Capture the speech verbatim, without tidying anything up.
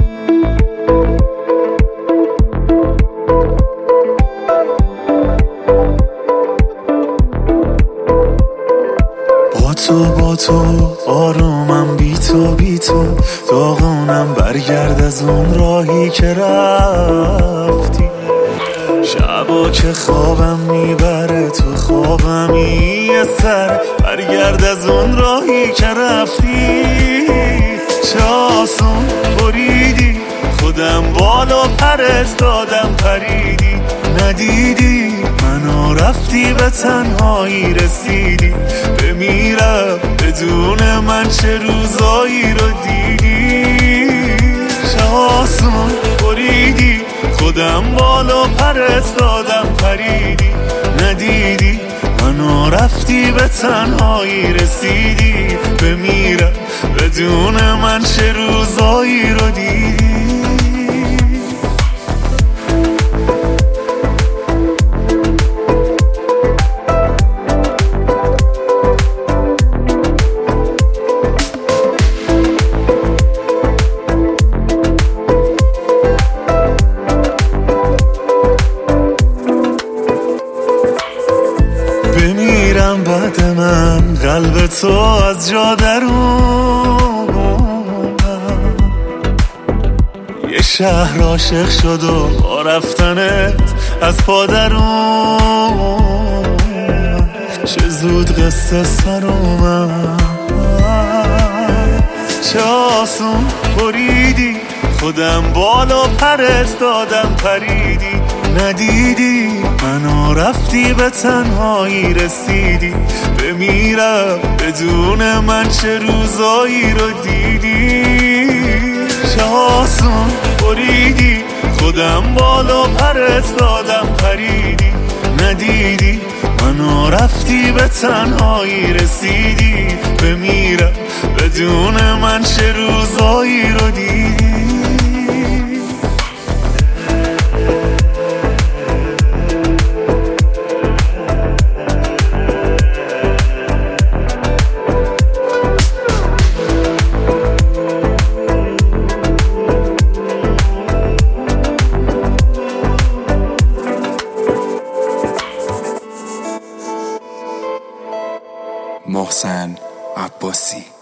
با تو با تو آرومم، بی تو بی تو داغونم. برگرد از اون راهی که رفتی. شبا که خوابم میبره تو خوابمی یه سر. برگرد از اون راهی که رفتی. چه آسون بریدی خودم بالا پرست دادم پریدی. ندیدی منو رفتی به تنهایی رسیدی. بمیرم بدون من چه روزایی رو دیدی. چه آسون بریدی خودم بالا پرست دادم پریدی. ندیدی منو رفتی به تنهایی رسیدی. بمیرم بدون من چه روزایی رو دیدی. بمیرم بعد من قلب تو از جا درون. یه شهر عاشق شد و با رفتنت از پادرون. چه زود قصه سر اومد. چه آسون بریدی خودم بالا پرست دادم پریدی. ندیدی منو رفتی به تنهایی رسیدی. بمیرم بدون من چه روزایی رو دیدی. چه آسون بریدی خودم بالا پرست دادم پریدی. ندیدی منو رفتی به تنهایی رسیدی. بمیرم بدون من چه روزایی رو دیدی. محسن عباسی.